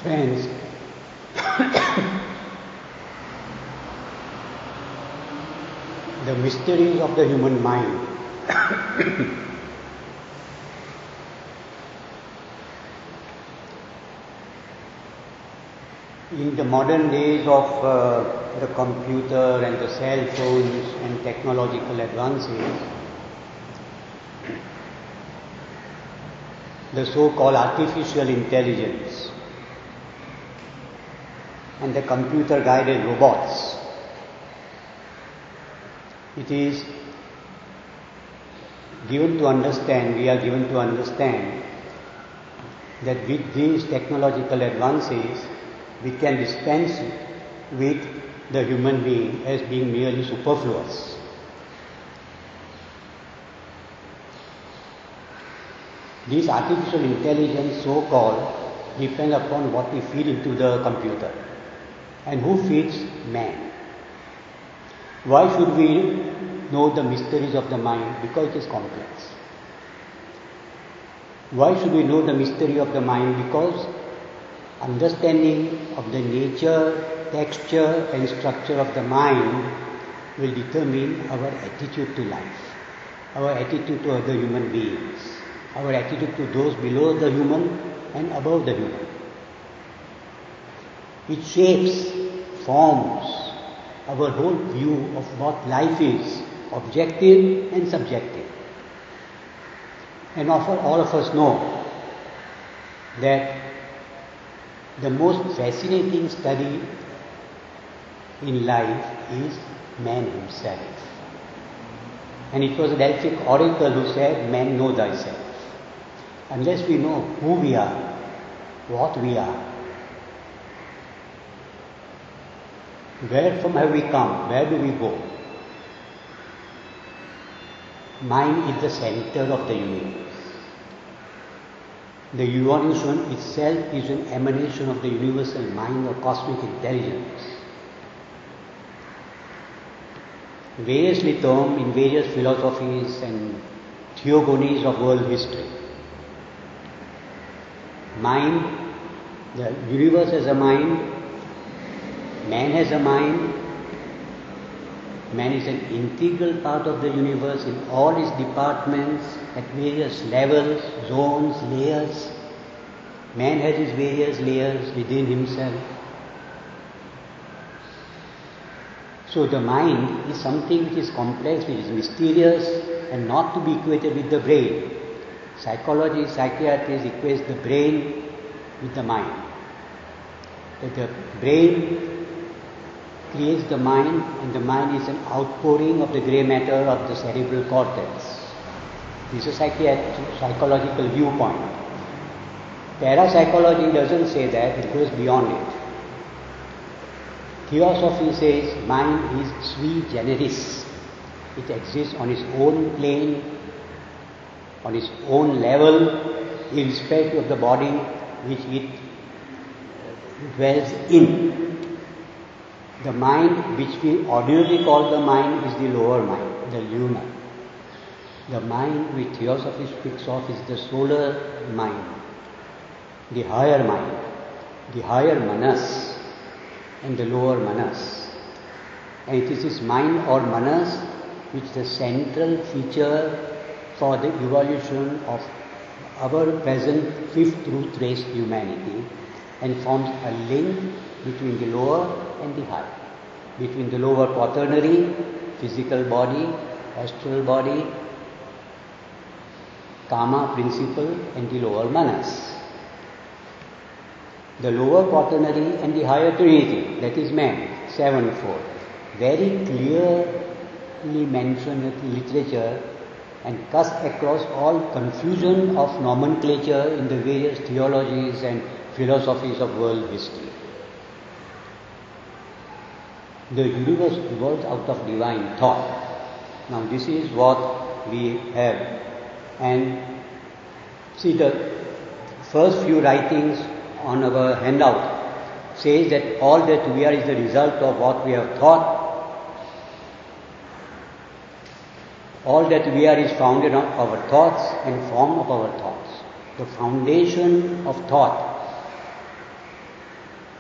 Friends, the mysteries of the human mind. In the modern days of the computer and the cell phones and technological advances, the so-called artificial intelligence and the computer-guided robots, it is given to understand, we are given to understand that with these technological advances, we can dispense with the human being as being merely superfluous. This artificial intelligence, so-called, depend upon what we feed into the computer. And who feeds? Man. Why should we know the mysteries of the mind? Because it is complex. Why should we know the mystery of the mind? Because understanding of the nature, texture and structure of the mind will determine our attitude to life, our attitude to other human beings, our attitude to those below the human and above the human. It shapes, forms our whole view of what life is, objective and subjective. And all of us know that the most fascinating study in life is man himself. And it was a Delphic oracle who said, "Man, know thyself." Unless we know who we are, what we are, where from have we come, where do we go? Mind is the center of the universe. The evolution itself is an emanation of the universal mind or cosmic intelligence. Variously termed in various philosophies and theogonies of world history. Mind, the universe has a mind, man has a mind, man is an integral part of the universe in all its departments at various levels, zones, layers. Man has his various layers within himself. So the mind is something which is complex, which is mysterious and not to be equated with the brain. Psychology, psychiatry equates the brain with the mind. That the brain creates the mind, and the mind is an outpouring of the grey matter of the cerebral cortex. This is a psychological viewpoint. Parapsychology doesn't say that, it goes beyond it. Theosophy says mind is sui generis. It exists on its own plane, on its own level, irrespective of the body which it dwells in. The mind which we ordinarily call the mind is the lower mind, the lunar. The mind which Theosophy speaks of is the solar mind, the higher mind, the higher manas and the lower manas. And it is this mind or manas which is the central feature for the evolution of our present fifth root race humanity and forms a link between the lower and the higher, between the lower quaternary, physical body, astral body, Kama principle and the lower manas. The lower quaternary and the higher trinity, that is man, sevenfold, very clearly mentioned in literature and cuts across all confusion of nomenclature in the various theologies and philosophies of world history. The universe evolves out of divine thought. Now this is what we have. And see, the first few writings on our handout says that all that we are is the result of what we have thought. All that we are is founded on our thoughts and form of our thoughts. The foundation of thought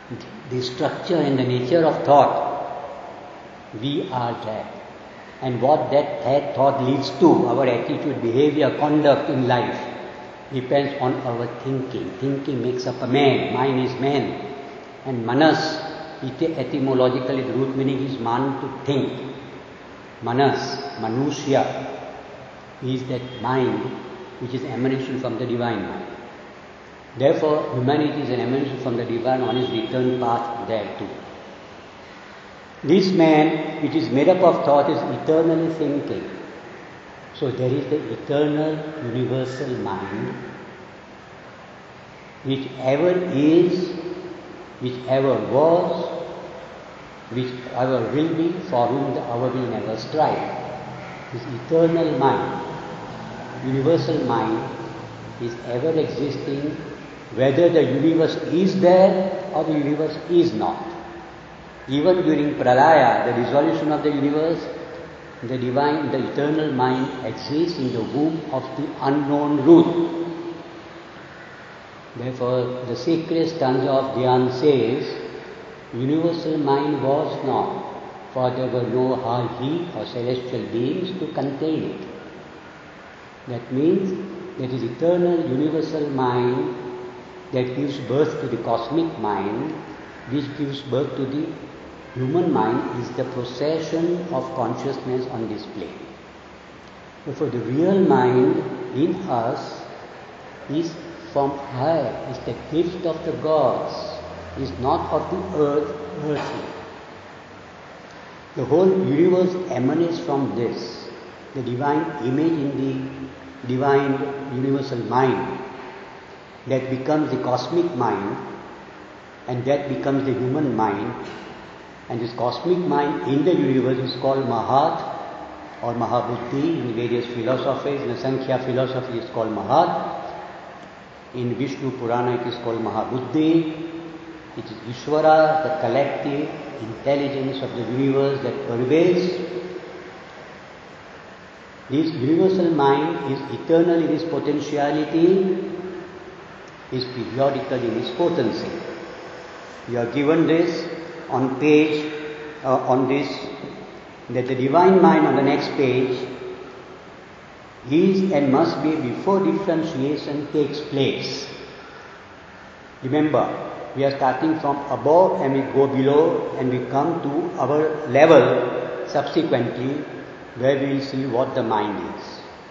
the structure and the nature of thought, we are that. And what that thought leads to, our attitude, behavior, conduct in life, depends on our thinking. Thinking makes up a man. Mind is man. And manas, etymologically the root meaning is man, to think. Manas, manusya, is that mind which is emanation from the divine mind. Therefore, humanity is an emanation from the divine on its return path there too. This man, which is made up of thought, is eternally thinking. So there is the eternal universal mind, which ever is, which ever was, which ever will be, for whom the hour will never strive. This eternal mind, universal mind, is ever existing, whether the universe is there or the universe is not. Even during Pralaya, the dissolution of the universe, the divine, the eternal mind exists in the womb of the unknown root. Therefore, the sacred stanza of Dhyan says, universal mind was not, for there were no high heat or celestial beings to contain it. That means that is eternal universal mind that gives birth to the cosmic mind, which gives birth to the human mind, is the procession of consciousness on this plane. Therefore, the real mind in us is from high, is the gift of the gods, is not of the earthly. The whole universe emanates from this, the divine image in the divine universal mind, that becomes the cosmic mind, and that becomes the human mind. And this cosmic mind in the universe is called Mahat or Mahabuddhi in various philosophies. In the Sankhya philosophy it is called Mahat. In Vishnu Purana it is called Mahabuddhi. It is Ishvara, the collective intelligence of the universe that pervades. This universal mind is eternal in its potentiality, is periodical in its potency. You are given this on page, on this, that the divine mind on the next page is and must be before differentiation takes place. Remember, we are starting from above and we go below and we come to our level subsequently where we will see what the mind is.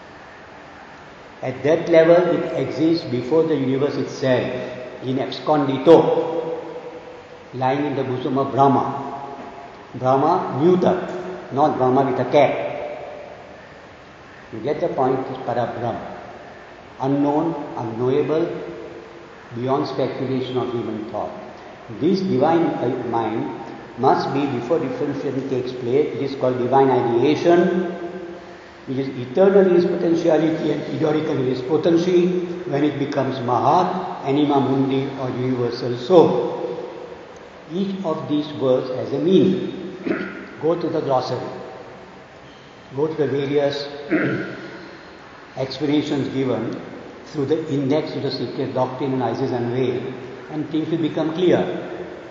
At that level it exists before the universe itself, in abscondito, lying in the bosom of Brahma. Brahma neuter, not Brahma with a cap. You get the point, is Parabrahm. Unknown, unknowable, beyond speculation of human thought. This divine mind must be before differentiation takes place. It is called divine ideation, which is eternal in its potentiality and periodical in its potency, when it becomes Mahat, Anima Mundi or universal soul. Each of these words has a meaning. Go to the glossary. Go to the various explanations given through the index to the secret doctrine and Isis Unveiled, and things will become clear.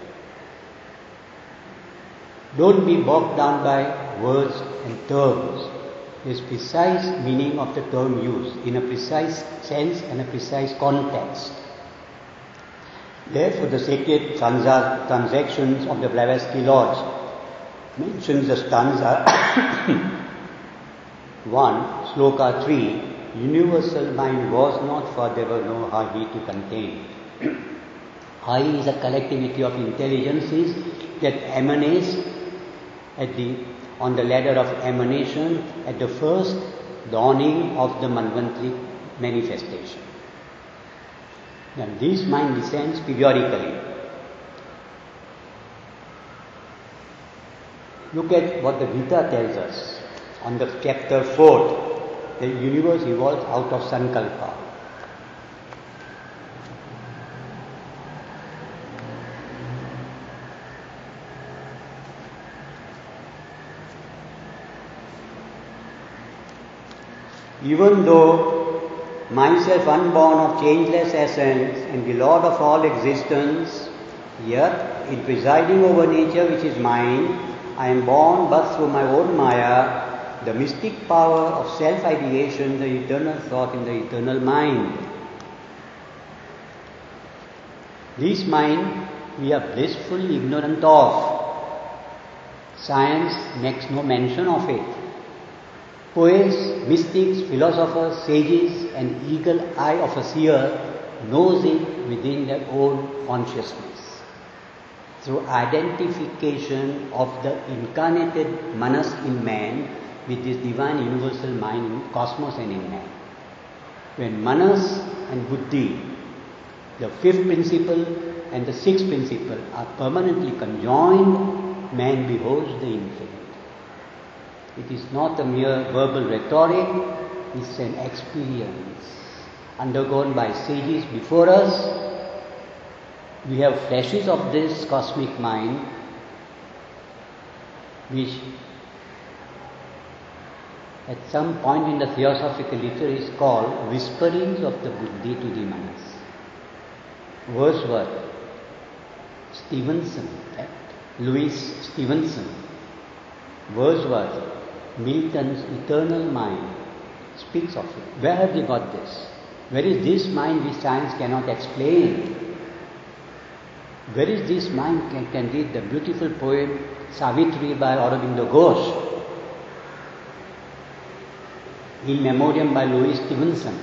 Don't be bogged down by words and terms. There is precise meaning of the term used in a precise sense and a precise context. Therefore, the sacred transactions of the Blavatsky Lodge mentions the stanza 1, Sloka 3, universal mind was not, for there were no Hagi to contain. Hagi is a collectivity of intelligences that emanates on the ladder of emanation at the first dawning of the Manvantri manifestation. Then this mind descends periodically. Look at what the Gita tells us on the chapter 4. The universe evolves out of Sankalpa. Even though myself unborn of changeless essence and the Lord of all existence, Yet, in presiding over nature which is mine, I am born but through my own Maya, the mystic power of self-ideation, the eternal thought in the eternal mind. This mind we are blissfully ignorant of. Science makes no mention of it. Poets, mystics, philosophers, sages, and eagle eye of a seer knows it within their own consciousness. Through identification of the incarnated manas in man with this divine universal mind in cosmos and in man. When manas and buddhi, the fifth principle and the sixth principle, are permanently conjoined, man beholds the infinite. It is not a mere verbal rhetoric, it's an experience undergone by sages before us. We have flashes of this cosmic mind which at some point in the theosophical literature is called whisperings of the buddhi to the manas. Wordsworth, Stevenson, Louis Stevenson, Wordsworth, Milton's eternal mind speaks of it. Where have they got this? Where is this mind which science cannot explain? Where is this mind can read the beautiful poem Savitri by Aurobindo Ghosh, In Memoriam by Louis Stevenson,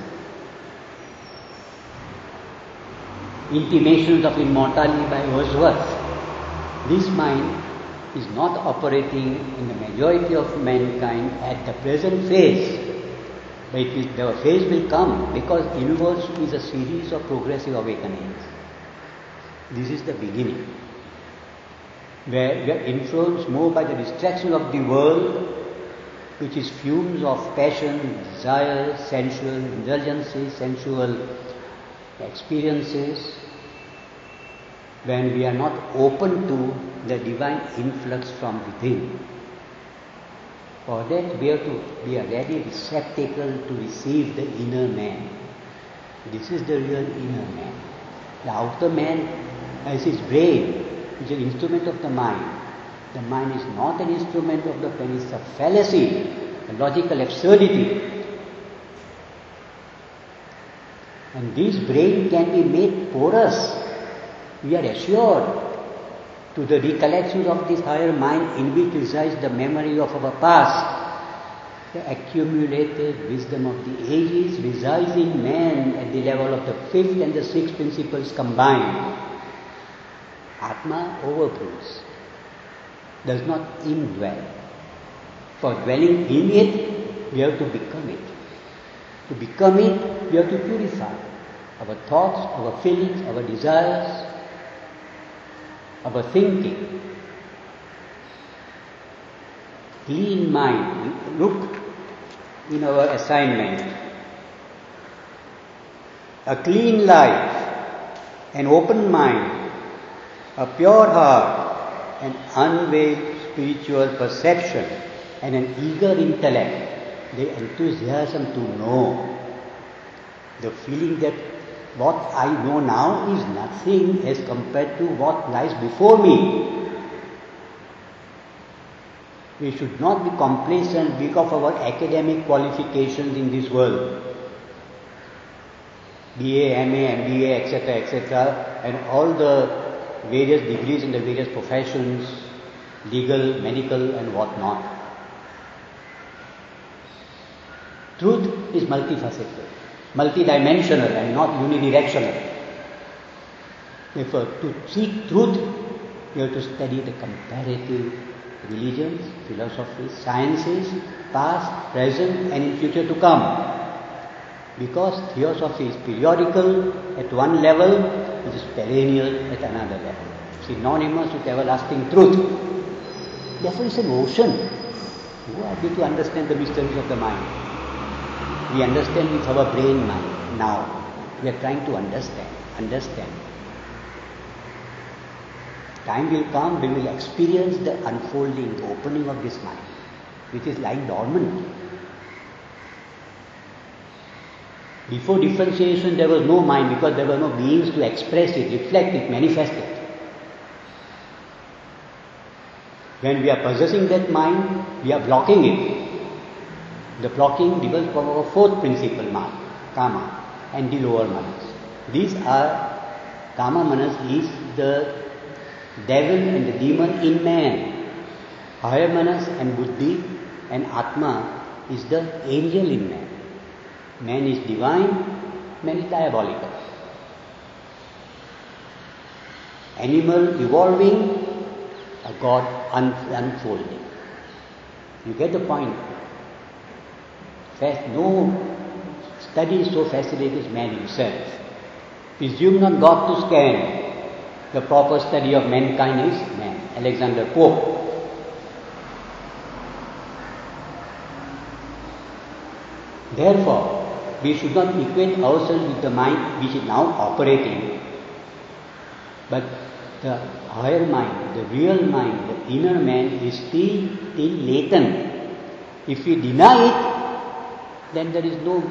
Intimations of Immortality by Wordsworth. This mind is not operating in the majority of mankind at the present phase, but the phase will come because the universe is a series of progressive awakenings. This is the beginning, where we are influenced more by the distraction of the world, which is fumes of passion, desire, sensual indulgences, sensual experiences, when we are not open to the divine influx from within. For that we have to be a ready receptacle to receive the inner man. This is the real inner man. The outer man has his brain, which is an instrument of the mind. The mind is not an instrument of the brain, it's a fallacy, a logical absurdity. And this brain can be made porous, we are assured, to the recollections of this higher mind in which resides the memory of our past. The accumulated wisdom of the ages resides in man at the level of the fifth and the sixth principles combined. Atma overrules, does not indwell. For dwelling in it, we have to become it. To become it, we have to purify our thoughts, our feelings, our desires, our thinking. Clean mind. Look in our assignment. A clean life, an open mind, a pure heart, an unveiled spiritual perception, and an eager intellect, the enthusiasm to know, the feeling that what I know now is nothing as compared to what lies before me. We should not be complacent because of our academic qualifications in this world. BA, MA, MBA, etc., and all the various degrees in the various professions, legal, medical, and whatnot. Truth is multifaceted, multidimensional, and not unidirectional. Therefore, to seek truth, you have to study the comparative religions, philosophies, sciences, past, present, and in future to come. Because theosophy is periodical at one level, it is perennial at another level. Synonymous with everlasting truth. Therefore, it's an ocean. Who are we to understand the mysteries of the mind? We understand with our brain mind now. We are trying to understand. Time will come, we will experience the unfolding, the opening of this mind, which is lying dormant. Before differentiation, there was no mind because there were no beings to express it, reflect it, manifest it. When we are possessing that mind, we are blocking it. The blocking develops from our fourth principle, mind, kama, and the lower manas. These are, kama manas is the devil and the demon in man. Higher manas and buddhi and atma is the angel in man. Man is divine, man is diabolical. Animal evolving, a God unfolding. You get the point? No study is so fascinating as man himself. Presume not God to scan. The proper study of mankind is man. Alexander Pope. Therefore, we should not equate ourselves with the mind which is now operating, but the higher mind, the real mind, the inner man is still latent. If we deny it, then there is no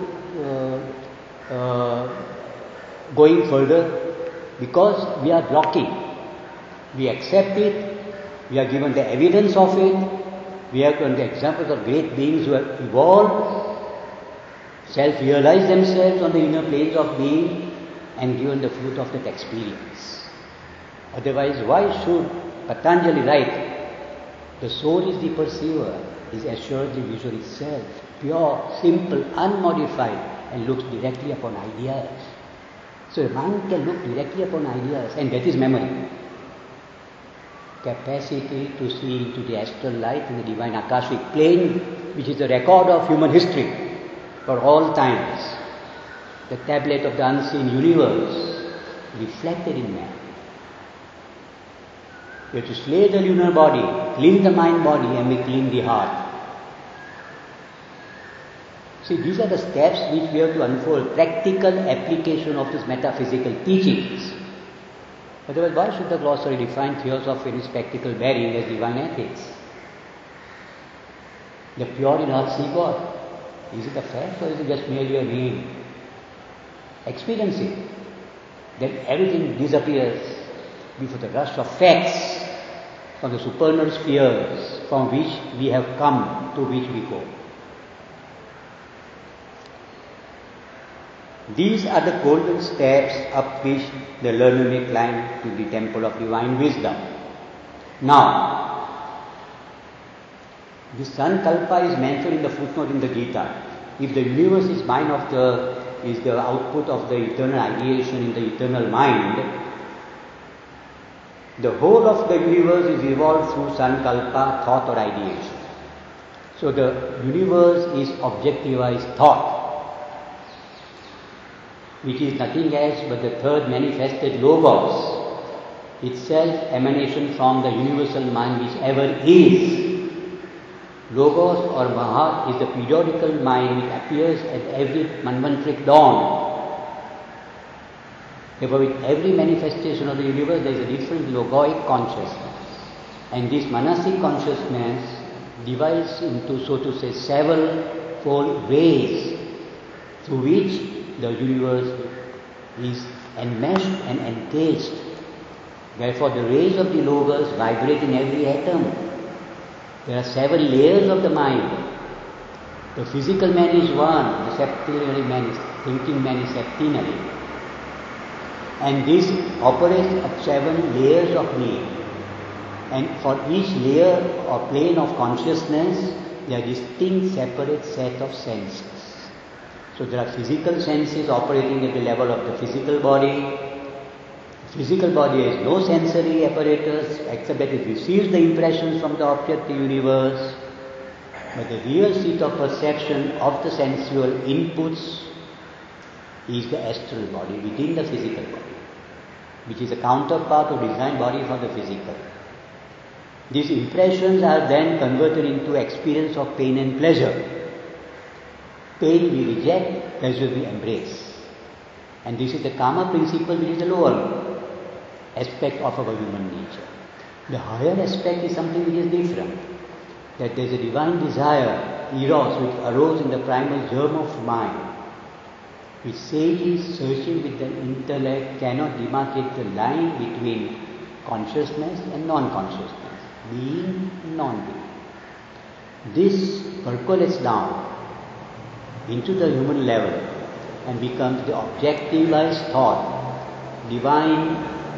going further, because we are blocking. We accept it, we are given the evidence of it, we are given the examples of great beings who have evolved, self-realized themselves on the inner planes of being, and given the fruit of that experience. Otherwise, why should Patanjali write, the soul is the perceiver, is assuredly visual itself, pure, simple, unmodified, and looks directly upon ideas. So the mind can look directly upon ideas, and that is memory. Capacity to see into the astral light in the divine Akashic plane, which is the record of human history for all times. The tablet of the unseen universe reflected in man. We have to slay the lunar body, clean the mind body, and we clean the heart. See, these are the steps which we have to unfold, practical application of these metaphysical teachings. Otherwise, why should the glossary define theosophy in its practical bearing as divine ethics? The pure in heart see God. Is it a fact or is it just merely a name? Experience it. Then everything disappears before the rush of facts from the supernal spheres from which we have come, to which we go. These are the golden steps up which the learner may climb to the temple of divine wisdom. Now, the Sankalpa is mentioned in the footnote in the Gita. If the universe is is the output of the eternal ideation in the eternal mind, the whole of the universe is evolved through Sankalpa, thought or ideation. So the universe is objectivized thought, which is nothing else but the third manifested logos, itself emanation from the universal mind which ever is. Logos or Mahat is the periodical mind which appears at every Manvantaric dawn. Therefore, with every manifestation of the universe, there is a different logoic consciousness. And this manasic consciousness divides into, so to say, several-fold ways through which the universe is enmeshed and encased. Therefore, the rays of the logos vibrate in every atom. There are 7 layers of the mind. The physical man is one, the septenary man is, thinking man is septenary. And this operates at 7 layers of being. And for each layer or plane of consciousness, there are distinct separate set of senses. So there are physical senses operating at the level of the physical body. The physical body has no sensory apparatus except that it receives the impressions from the object, the universe. But the real seat of perception of the sensual inputs is the astral body within the physical body, which is a counterpart or designed body for the physical. These impressions are then converted into experience of pain and pleasure. Pain we reject, pleasure we embrace. And this is the karma principle, which is the lower aspect of our human nature. The higher aspect is something which is different. That there is a divine desire, eros, which arose in the primal germ of mind, which sagely searching with the intellect cannot demarcate the line between consciousness and non-consciousness, being, non-being. This percolates down into the human level and becomes the objectivized thought, divine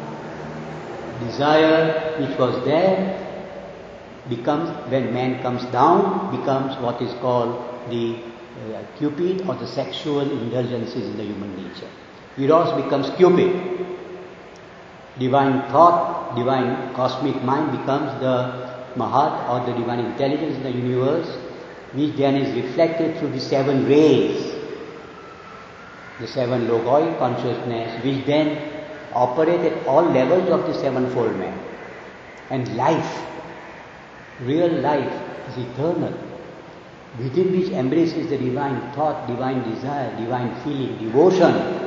desire which was there becomes, when man comes down, becomes what is called the Cupid or the sexual indulgences in the human nature. Eros becomes Cupid. Divine thought, divine cosmic mind becomes the Mahat or the divine intelligence in the universe, which then is reflected through the 7 rays, the 7 logoi consciousness, which then operate at all levels of the sevenfold man. And life, real life, is eternal, within which embraces the divine thought, divine desire, divine feeling, devotion.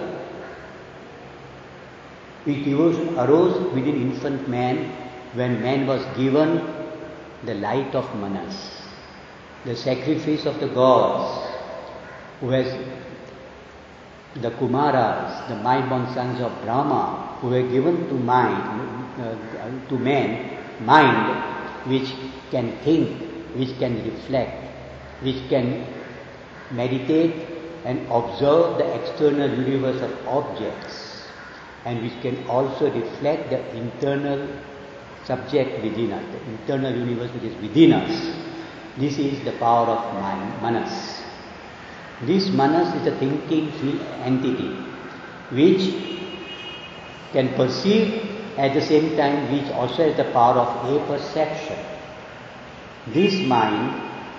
Which devotion arose within infant man when man was given the light of Manas, the sacrifice of the gods, who has the Kumaras, the mind-born sons of Brahma, who were given to to man, mind which can think, which can reflect, which can meditate and observe the external universe of objects, and which can also reflect the internal subject within us, the internal universe which is within us. This is the power of mind, Manas. This Manas is a thinking field entity which can perceive at the same time, which also has the power of a perception. This mind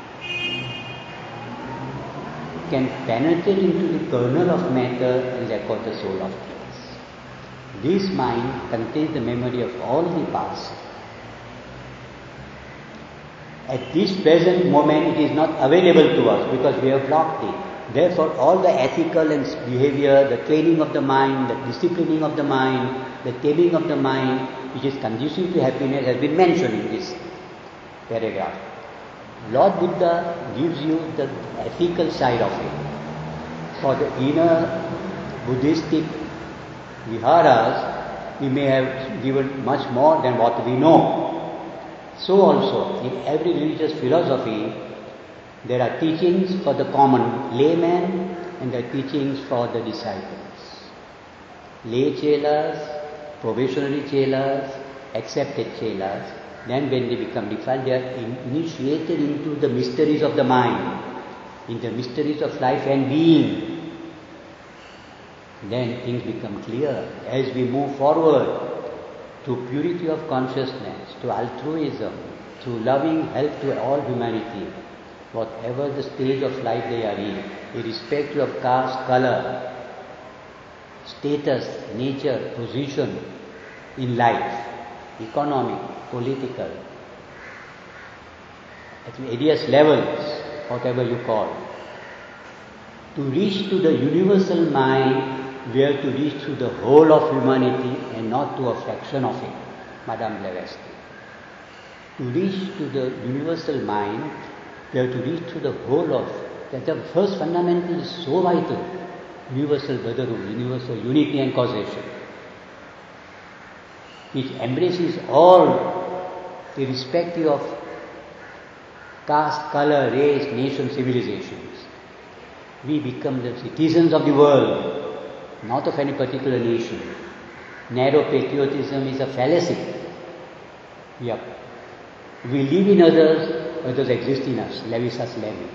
can penetrate into the kernel of matter and record the soul of things. This mind contains the memory of all the past. At this present moment it is not available to us because we have blocked it. Therefore all the ethical and behavior, the training of the mind, the disciplining of the mind, the taming of the mind, which is conducive to happiness, has been mentioned in this paragraph. Lord Buddha gives you the ethical side of it. For the inner Buddhistic viharas, we may have given much more than what we know. So also, in every religious philosophy, there are teachings for the common layman and there are teachings for the disciples. Lay chelas, probationary chelas, accepted chelas, then when they become defiled, they are initiated into the mysteries of the mind, in the mysteries of life and being. Then things become clear as we move forward to purity of consciousness, to altruism, to loving help to all humanity, whatever the stage of life they are in, irrespective of caste, color, status, nature, position in life, economic, political, at various levels, whatever you call. To reach to the universal mind, we have to reach to the whole of humanity and not to a fraction of it, Madame Blavatsky. To reach to the universal mind, we have to reach to the whole of, that the first fundamental is so vital, universal brotherhood, universal unity and causation, which embraces all irrespective of caste, color, race, nation, civilizations. We become the citizens of the world, not of any particular nation. Narrow patriotism is a fallacy. We live in others, others exist in us. Levinas Levi.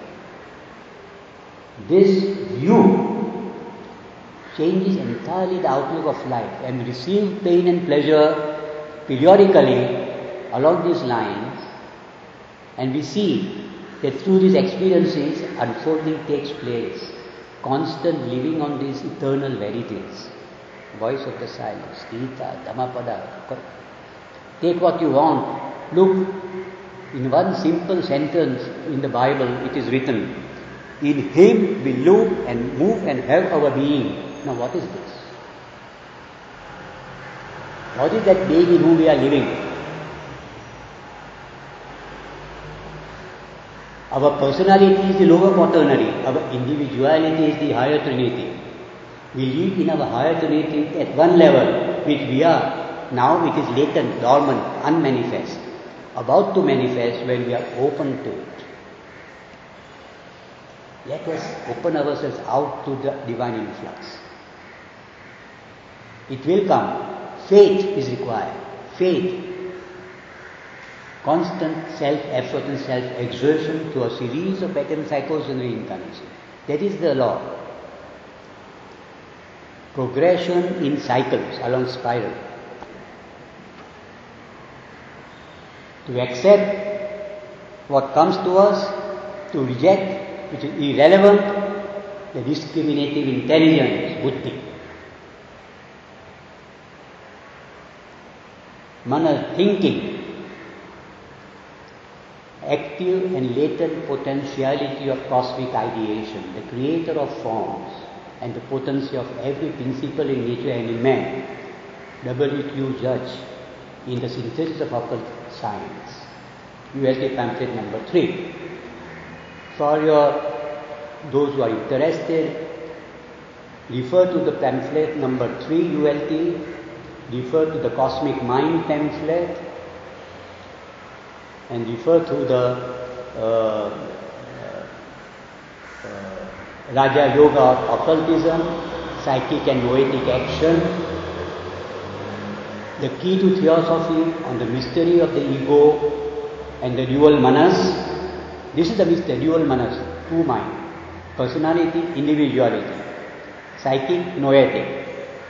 This view changes entirely the outlook of life, and we receive pain and pleasure periodically along these lines, and we see that through these experiences unfolding takes place. Constant living on these eternal verities. Voice of the silence, Gita, Dhammapada. Take what you want. Look, in one simple sentence in the Bible it is written, in Him we live and move and have our being. Now what is this? What is that being in whom we are living? Our personality is the lower quaternary, our individuality is the higher trinity. We live in our higher trinity at one level, which we are. Now it is latent, dormant, unmanifest. about to manifest when we are open to it. Let us open ourselves out to the divine influx. It will come. Faith is required. Faith. Constant self-effort and self-exertion through a series of metempsychoses and reincarnation. That is the law. Progression in cycles along spiral. To accept what comes to us, to reject which is irrelevant, the discriminative intelligence, buddhi. Mana, thinking. Active and latent potentiality of cosmic ideation, the creator of forms and the potency of every principle in nature and in man. W.Q. Judge in the Synthesis of Occult Science, ULT pamphlet number 3. For those who are interested, refer to the pamphlet number 3 ULT, refer to the Cosmic Mind pamphlet, and refer to the Raja Yoga of Occultism, Psychic and Noetic Action, the Key to Theosophy on the Mystery of the Ego and the Dual Manas. This is the mystery, dual manas, two mind, personality, individuality, psychic, noetic.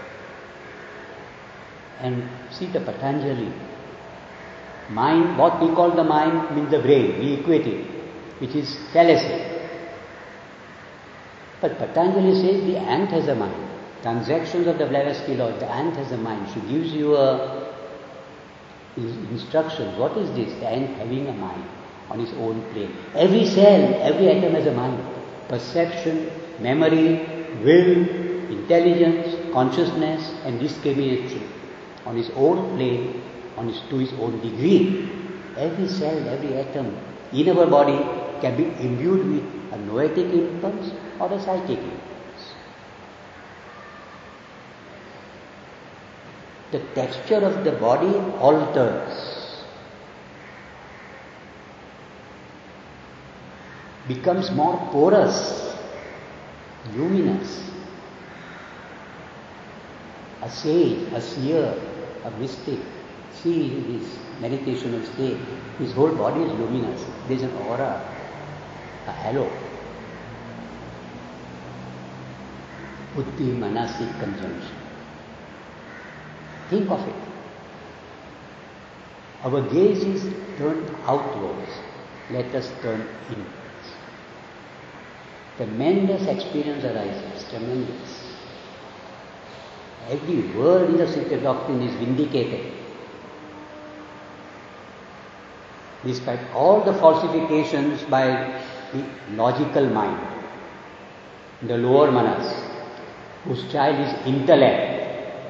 And see the Patanjali. Mind, what we call the mind means the brain, we equate it, which is fallacy. But Patanjali says the ant has a mind. Transactions of the Blavatsky law, the ant has a mind. She gives you instructions. What is this? The ant having a mind on its own plane. Every cell, every atom has a mind. Perception, memory, will, intelligence, consciousness and discrimination on its own plane, to its own degree. Every cell, every atom in our body can be imbued with a noetic impulse or a psychic impulse. The texture of the body alters, becomes more porous, luminous. A sage, a seer, a mystic, see his meditational state, his whole body is luminous. There is an aura, a halo. Buddhi manasik conjunction. Think of it. Our gaze is turned outwards. Let us turn inwards. Tremendous experience arises, tremendous. Every word in the secret doctrine is vindicated. Despite all the falsifications by the logical mind, the lower manas, whose child is intellect,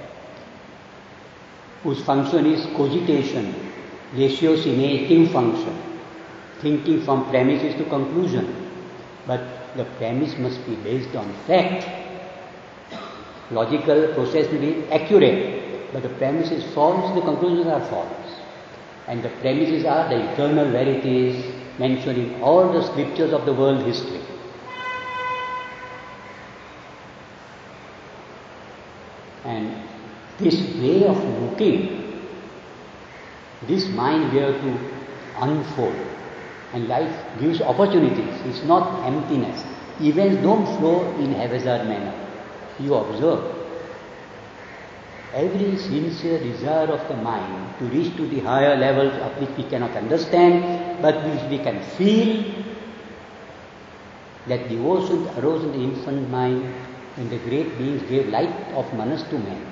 whose function is cogitation, ratiocinative function, thinking from premises to conclusion. But the premise must be based on fact. Logical process may be accurate, but the premise is false, the conclusions are false. And the premises are the eternal verities mentioned in all the scriptures of the world history. And this way of looking, this mind we have to unfold. And life gives opportunities. It's not emptiness. Events don't flow in haphazard manner. You observe. Every sincere desire of the mind to reach to the higher levels of which we cannot understand, but which we can feel, that devotion arose in the infant mind when the great beings gave light of manas to man.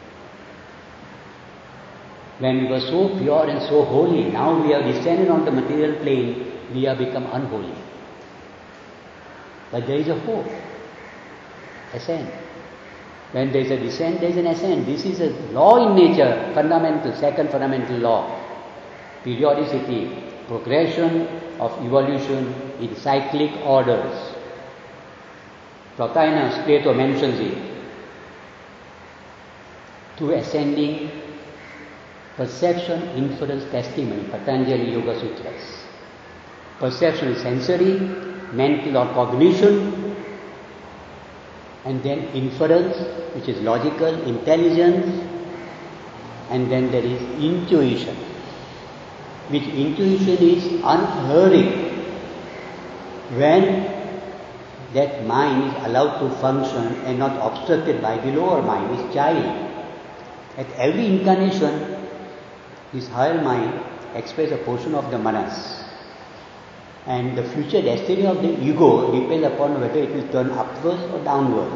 When we were so pure and so holy, now we have descended on the material plane, we have become unholy. But there is a hope, ascent. When there is a descent, there is an ascent. This is a law in nature, fundamental, second fundamental law. Periodicity, progression of evolution in cyclic orders. Plotinus, Plato mentions it. To ascending Perception, inference, testimony, Patanjali Yoga Sutras. Perception is sensory, mental or cognition, and then inference, which is logical, intelligence, and then there is intuition, which intuition is unerring when that mind is allowed to function and not obstructed by the lower mind, this child. At every incarnation, this higher mind expresses a portion of the manas. And the future destiny of the ego depends upon whether it will turn upwards or downwards.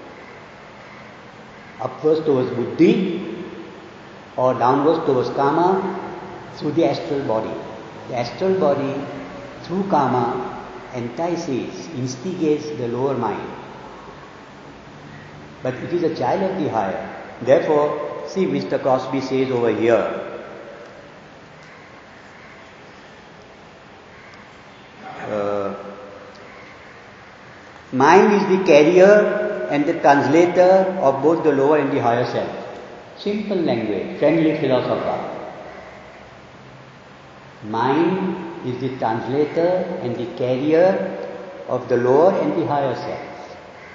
Upwards towards buddhi or downwards towards kama through the astral body. The astral body through kama entices, instigates the lower mind. But it is a child of the higher. Therefore, see, Mr. Crosby says over here, mind is the carrier and the translator of both the lower and the higher self. Simple language, friendly philosopher. Mind is the translator and the carrier of the lower and the higher self.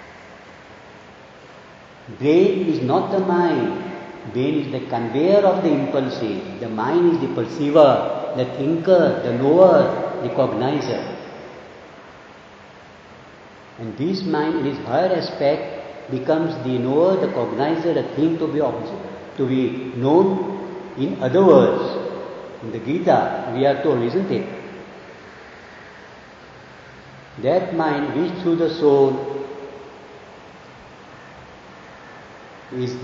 Brain is not the mind. Brain is the conveyor of the impulses. The mind is the perceiver, the thinker, the knower, the cognizer. And this mind in its higher aspect becomes the knower, the cognizer, the thing to be known. In other words, in the Gita, we are told, isn't it? That mind which through the soul is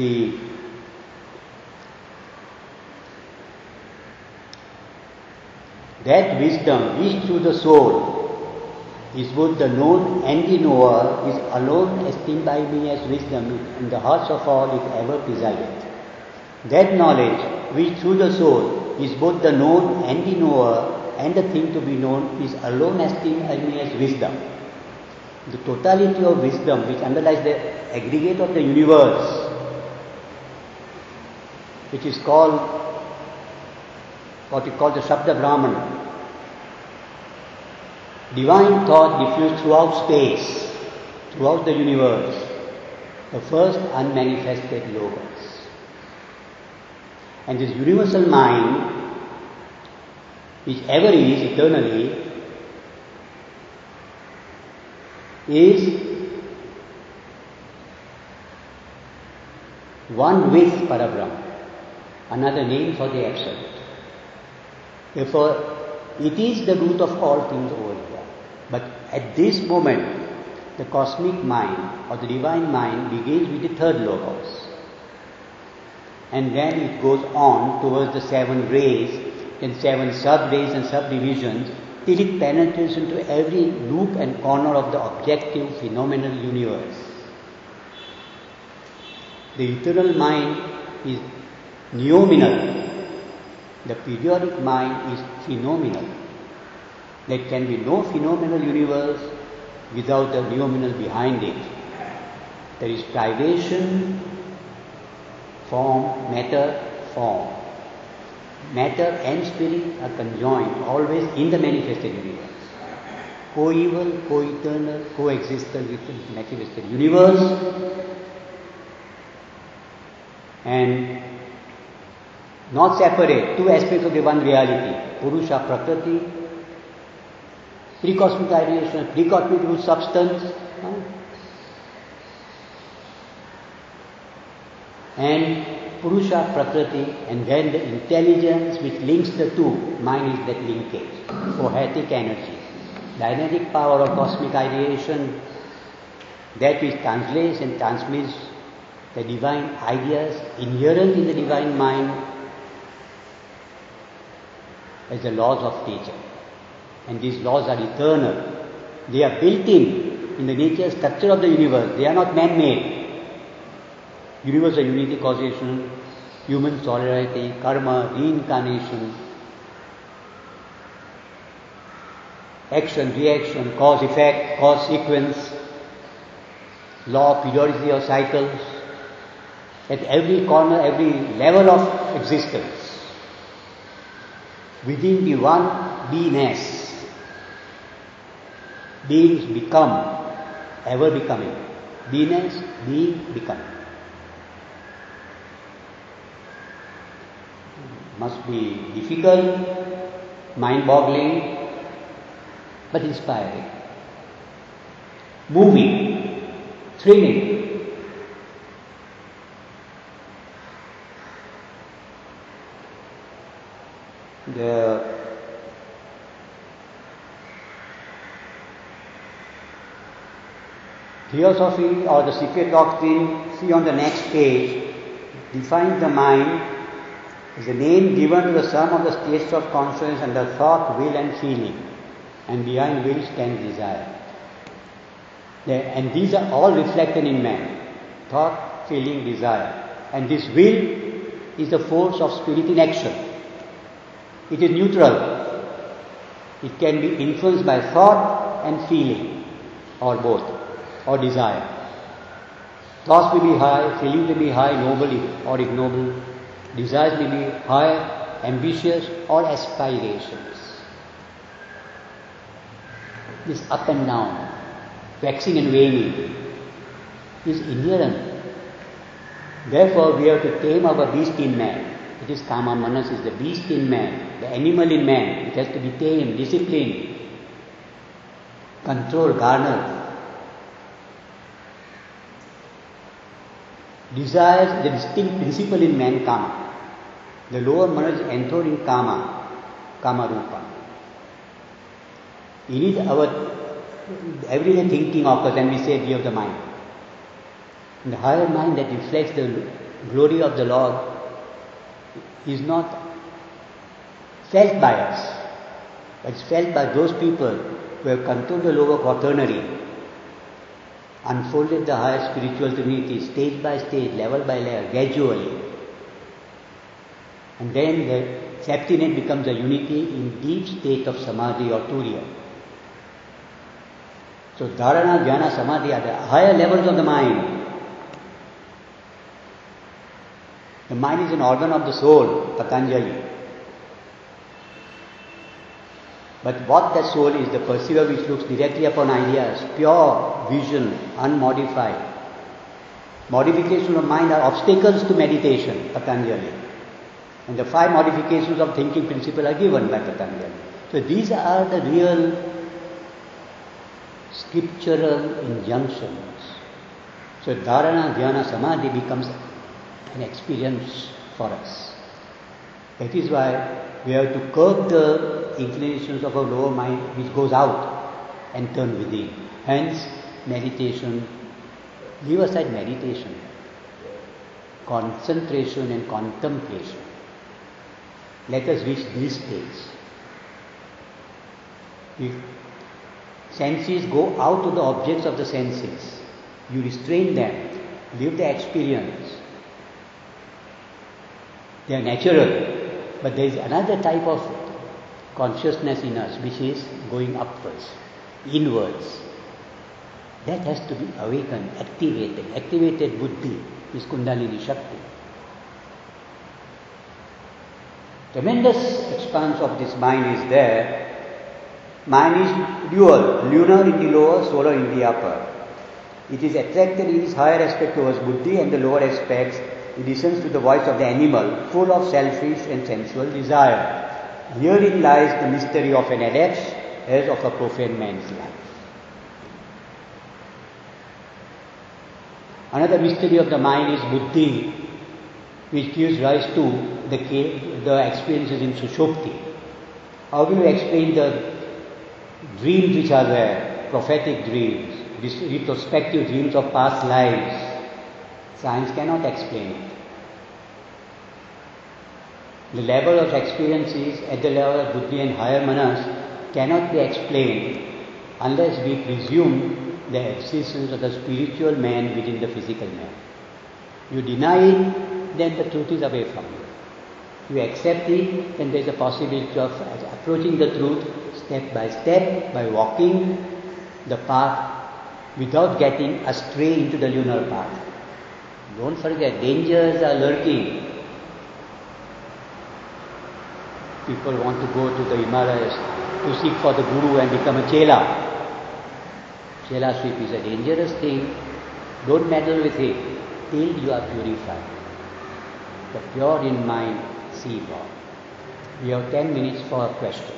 that wisdom which through the soul is both the known and the knower is alone esteemed by me as wisdom in the hearts of all if ever presided. That knowledge which through the soul is both the known and the knower and the thing to be known is alone esteemed by me as wisdom. The totality of wisdom which underlies the aggregate of the universe, which is called what we call the Shabda Brahman. Divine thought diffused throughout space, throughout the universe, the first unmanifested logos. And this universal mind, which ever is eternally, is one with Parabrahma, another name for the Absolute. Therefore, it is the root of all things over here. But at this moment, the cosmic mind or the divine mind begins with the third logos. And then it goes on towards the 7 rays, and 7 sub-rays and subdivisions, till it penetrates into every nook and corner of the objective phenomenal universe. The eternal mind is noumenal. The periodic mind is phenomenal. There can be no phenomenal universe without the noumenal behind it. There is privation, form, matter, form. Matter and spirit are conjoined always in the manifested universe. Co-eval, co-eternal, co-existent with the manifested universe, and not separate, 2 aspects of the one reality, Purusha, Prakriti, pre-cosmic ideation, pre-cosmic root substance, and Purusha, Prakriti, and then the intelligence which links the two. Mind is that linkage, poetic energy, dynamic power of cosmic ideation, that which translates and transmits the divine ideas inherent in the divine mind as the laws of nature. And these laws are eternal. They are built in the nature structure of the universe. They are not man-made. Universal unity, causation, human solidarity, karma, reincarnation, action, reaction, cause, effect, cause, sequence, law, periodicity of cycles, at every corner, every level of existence. within the one beingness, beings become, ever becoming. Beingness, being, becoming. Must be difficult, mind-boggling, but inspiring. Moving, thrilling. The Theosophy or the secret doctrine, see on the next page, defines the mind as a name given to the sum of the states of consciousness under thought, will and feeling, and behind will stands desire. And these are all reflected in man: thought, feeling, desire. And this will is the force of spirit in action. It is neutral. It can be influenced by thought and feeling, or both, or desire. Thoughts may be high, feeling may be high, noble or ignoble. Desires may be high, ambitious, or aspirations. This up and down, waxing and waning, is inherent. Therefore, we have to tame our beast in man. It is Kama Manas, is the beast in man, the animal in man. It has to be tamed, disciplined, controlled, garnered. Desires is a distinct principle in man, Kama. The lower manas enthroned in Kama, Kama Rupa. In it, our everyday thinking occurs, and we say we have the mind. And the higher mind that reflects the glory of the Lord is not felt by us, but it's felt by those people who have controlled the lower quaternary, unfolded the higher spiritual trinity stage by stage, level by level, gradually. And then the septinate becomes a unity in deep state of samadhi or turiya. So dharana, jnana, samadhi are the higher levels of the mind. The mind is an organ of the soul, Patanjali. But what that soul is, the perceiver which looks directly upon ideas, pure vision, unmodified. Modifications of mind are obstacles to meditation, Patanjali. And the 5 modifications of thinking principle are given by Patanjali. So these are the real scriptural injunctions. So dharana, dhyana, samadhi becomes an experience for us. That is why we have to curb the inclinations of our lower mind which goes out and turn within. Hence, meditation, leave aside meditation, concentration and contemplation. Let us reach these states. If senses go out to the objects of the senses, you restrain them, live the experience. They are natural, but there is another type of consciousness in us which is going upwards, inwards. That has to be awakened, activated. Activated buddhi is Kundalini Shakti. Tremendous expanse of this mind is there. Mind is dual, lunar in the lower, solar in the upper. It is attracted in its higher aspect towards buddhi, and the lower aspects it listens to the voice of the animal, full of selfish and sensual desire. Herein lies the mystery of an adept as of a profane man's life. Another mystery of the mind is buddhi, which gives rise to the experiences in Sushupti. How will you explain the dreams which are there, prophetic dreams, retrospective dreams of past lives? Science cannot explain it. The level of experiences at the level of buddhi and higher manas cannot be explained unless we presume the existence of the spiritual man within the physical man. You deny it, then the truth is away from you. You accept it, then there is a possibility of approaching the truth step by step by walking the path without getting astray into the lunar path. Don't forget, dangers are lurking. people want to go to the Himalayas to seek for the Guru and become a Chela. Chelaship is a dangerous thing. Don't meddle with it till you are purified. The pure in mind see God. We have 10 minutes for questions.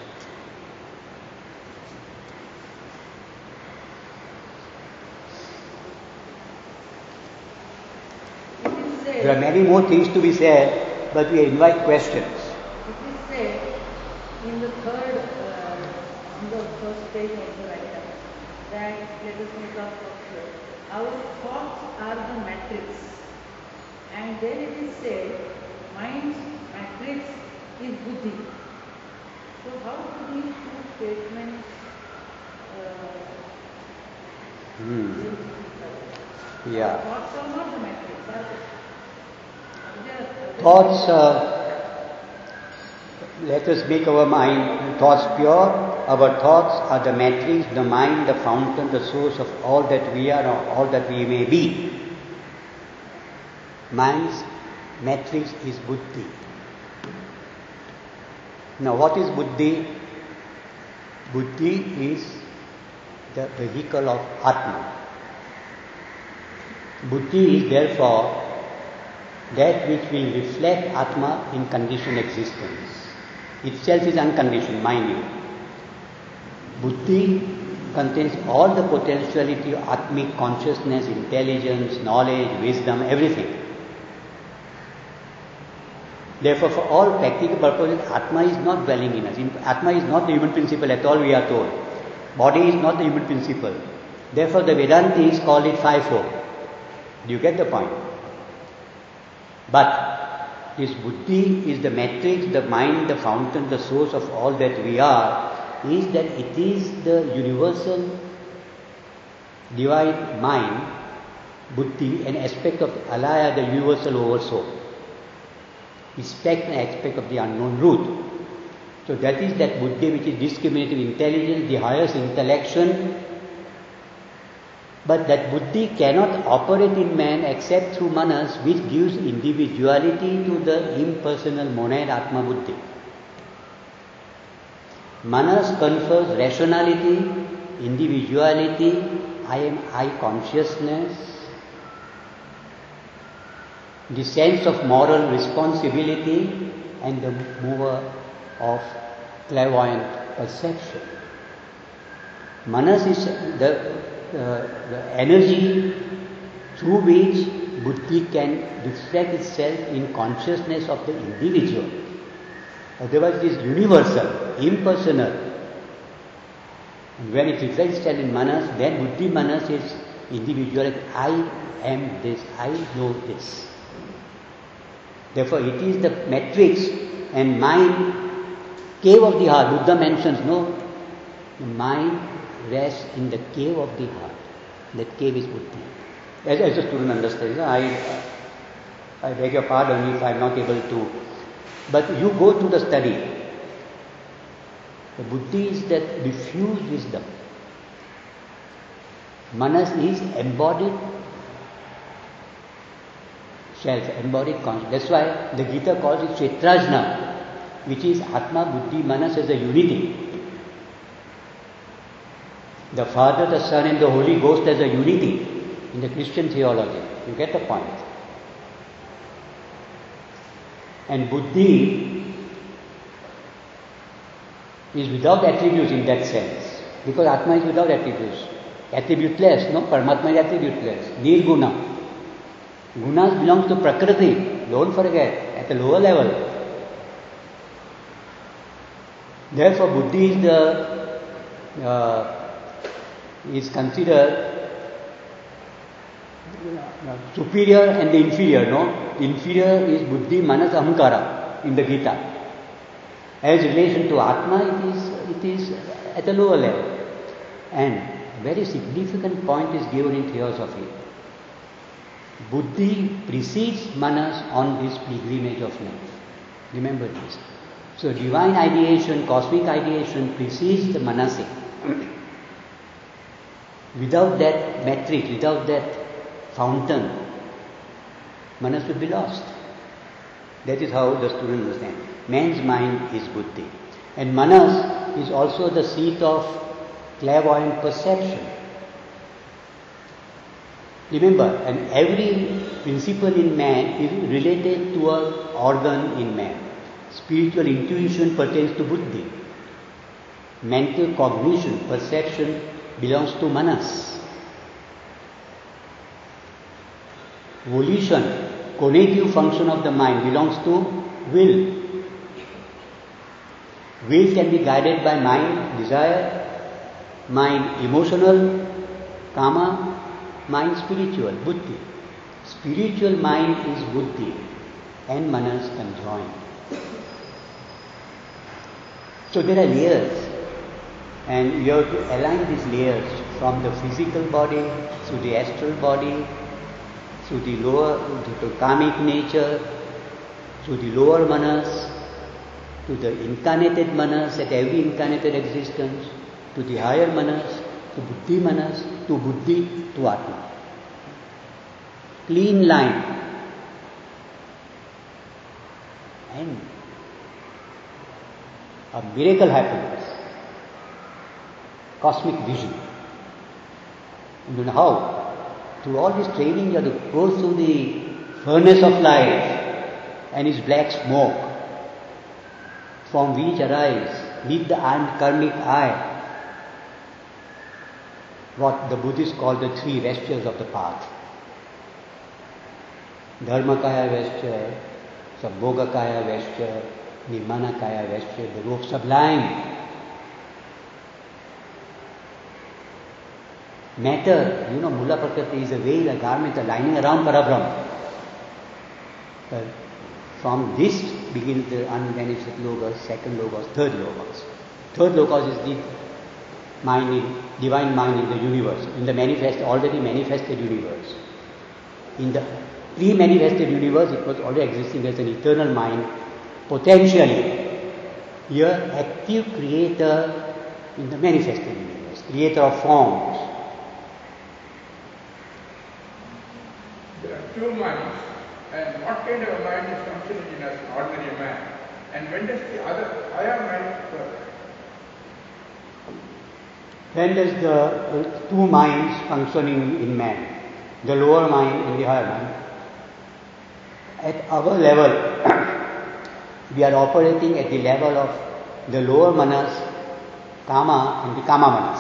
There are many more things to be said, but we invite questions. It is said in the third, on the first page of the writer, that let us make our thoughts. Our thoughts are the matrix, and then it is said, mind's matrix is buddhi. So how do these two statements Yeah. Thoughts are not the matrix, are they? Thoughts, let us make our mind thoughts pure. Our thoughts are the matrix, the mind, the fountain, the source of all that we are or all that we may be. Mind's matrix is buddhi. Now what is buddhi? Buddhi is the vehicle of Atma. Buddhi is therefore that which will reflect Atma in conditioned existence. Itself is unconditioned, mind you. Buddhi contains all the potentiality of Atmic consciousness, intelligence, knowledge, wisdom, everything. Therefore, for all practical purposes, Atma is not dwelling in us. Atma is not the human principle at all, we are told. Body is not the human principle. Therefore, the Vedantis call it fivefold. Do you get the point? But this buddhi is the matrix, the mind, the fountain, the source of all that we are, is that it is the universal divine mind, buddhi, an aspect of alaya, the universal oversoul. Aspect and aspect of the unknown root. So that is that buddhi which is discriminative intelligence, the highest intellection. But that buddhi cannot operate in man except through manas, which gives individuality to the impersonal monad Atma Buddhi. Manas confers rationality, individuality, I consciousness, the sense of moral responsibility, and the mover of clairvoyant perception. Manas is the energy through which buddhi can reflect itself in consciousness of the individual. Otherwise it is universal, impersonal. And when it reflects itself in manas, then buddhi manas is individual. I am this, I know this. Therefore it is the matrix and mind, cave of the heart. Buddha mentions, no, the mind rests in the cave of the heart. That cave is buddhi. As a student understands, I beg your pardon if I am not able to. But you go to the study. The buddhi is that diffused wisdom. Manas is embodied self, embodied consciousness. That's why the Gita calls it Kshetrajna, which is Atma, Buddhi, Manas as a unity. The Father, the Son and the Holy Ghost as a unity in the Christian theology. You get the point. And buddhi is without attributes in that sense. Because Atma is without attributes. Attributeless, no? Paramatma is attributeless. Nirguna. Gunas belongs to Prakriti. Don't forget, at a lower level. Therefore, buddhi is is considered superior and the inferior, no? The inferior is buddhi, manas, ahankara in the Gita. As relation to Atma, it is at a lower level. And a very significant point is given in theosophy. Buddhi precedes manas on this pilgrimage of life. Remember this. So divine ideation, cosmic ideation precedes the manasic. Without that matrix, without that fountain, manas will be lost. That is how the student understands. Man's mind is buddhi. And manas is also the seat of clairvoyant perception. Remember, and every principle in man is related to an organ in man. Spiritual intuition pertains to buddhi. Mental cognition, perception belongs to manas. Volition, cognitive function of the mind belongs to will. Will can be guided by mind, desire, mind emotional, kama, mind spiritual, buddhi. Spiritual mind is buddhi and manas conjoined. So there are layers, and you have to align these layers from the physical body to the astral body, to the lower, to the karmic nature, to the lower manas, to the incarnated manas at every incarnated existence, to the higher manas, to buddhi, to atma. Clean line. And a miracle happens. Cosmic vision. You know how? Through all this training, you have to go through the furnace of life and its black smoke, from which arise, with the karmic eye, what the Buddhists call the three vestures of the path. Dharmakaya vesture, Sabbogakaya vesture, Nirmanakaya vesture, the robe sublime. Matter, Mula Prakriti is a veil, a garment, a lining around Parabrahma. From this begins the unmanifested logos, second logos, third logos. Third logos is the divine mind in the universe, in the already manifested universe. In the pre-manifested universe, it was already existing as an eternal mind, potentially. Here, active creator in the manifested universe, creator of forms. There are two minds, and what kind of a mind is functioning in an ordinary man? And when does the other higher mind work? When does the two minds functioning in man, the lower mind and the higher mind? At our level, we are operating at the level of the lower manas, kama, and the kama manas.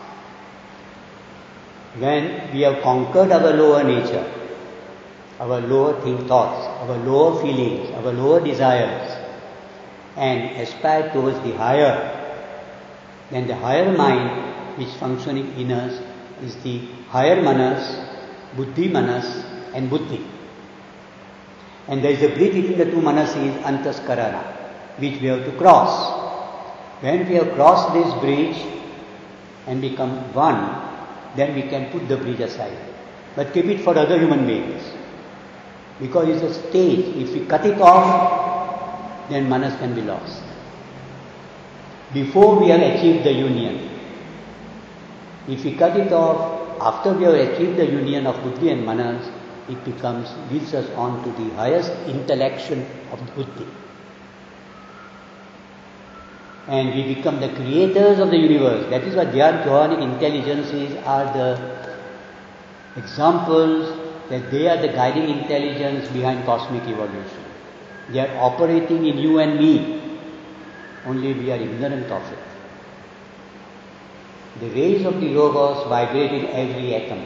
When we have conquered our lower nature, our lower thoughts, our lower feelings, our lower desires, and aspire towards the higher, then the higher mind which functioning in us is the higher manas, buddhi manas, and buddhi. And there is a bridge between the two manas is antaskarana, which we have to cross. When we have crossed this bridge and become one, then we can put the bridge aside. But keep it for other human beings. Because it's a stage. If we cut it off, then manas can be lost. Before we have achieved the union. If we cut it off, after we have achieved the union of buddhi and manas, it leads us on to the highest intellection of the buddhi. And we become the creators of the universe. That is what their Johanic intelligences are the examples that they are the guiding intelligence behind cosmic evolution. They are operating in you and me. Only we are ignorant of it. The rays of the Logos vibrate in every atom,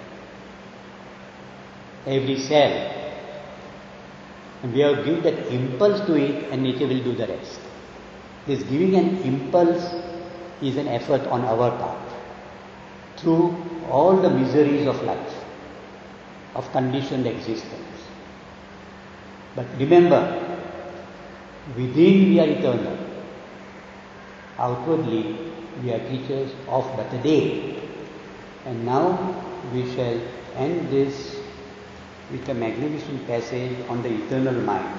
every cell. And we have to give that impulse to it, and nature will do the rest. This giving an impulse is an effort on our part through all the miseries of life, of conditioned existence. But remember, within we are eternal. Outwardly, we are creatures of but a day. And now we shall end this with a magnificent passage on the eternal mind.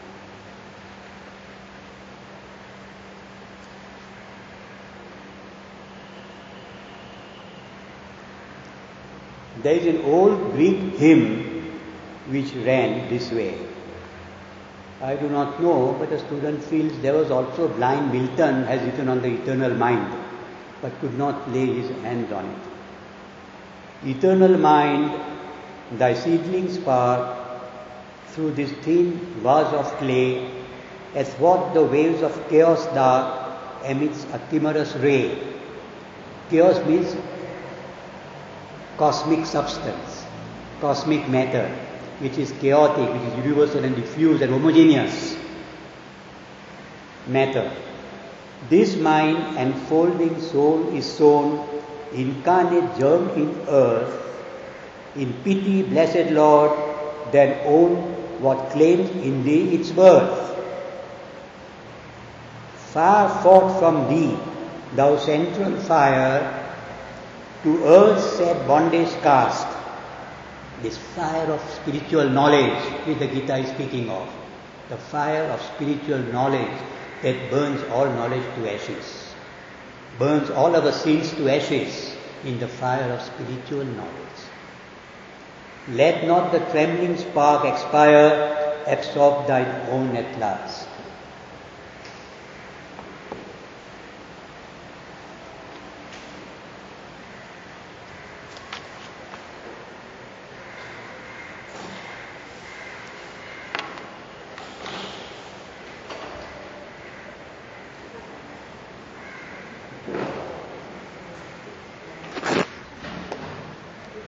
There is an old Greek hymn which ran this way. I do not know, but the student feels there was also blind Milton has written on the eternal mind, but could not lay his hands on it. Eternal mind, thy seedling spark, through this thin vase of clay, athwart the waves of chaos dark, emits a timorous ray. Chaos means cosmic substance, cosmic matter, which is chaotic, which is universal and diffuse and homogeneous matter. This mind enfolding soul is sown, incarnate germ in earth. In pity, blessed Lord, then own what claims in thee its worth. Far forth from thee, thou central fire, to earth's sad bondage cast. This fire of spiritual knowledge which the Gita is speaking of, the fire of spiritual knowledge that burns all knowledge to ashes, burns all our sins to ashes in the fire of spiritual knowledge. Let not the trembling spark expire, absorb thine own at last.